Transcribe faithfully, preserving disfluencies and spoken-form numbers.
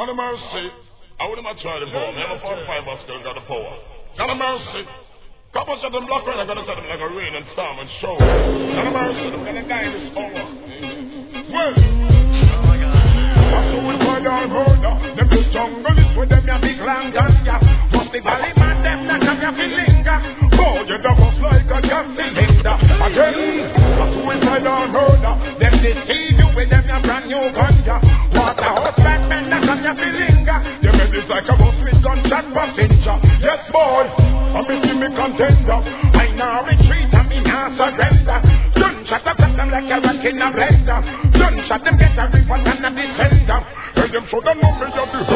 God of mercy. I wouldn't have tried it for me. I'm a forty-five bus girl, got the power. God of mercy. Couple of them black rain, I'm gonna set them like a rain and storm and show. God of mercy, I'm gonna die this hour. Well, oh my God. What's the one for your murder? Them the jungle is with them, ya big long ganja. Must the valley man, them not have ya filinga. Oh, you the bus like a gas cylinder. Again, what's the one for your murder? Them deceive you with them, ya brand new ganja. What a hot back man, that have ya filinga. You made this like a bus with gunshot passenger. Yes, boy. I'm a me contender. I now retreat and me now surrender. Gunshot them cut them like a rock in a blender. Gunshot them get a rip and a defender. And them show them know me of the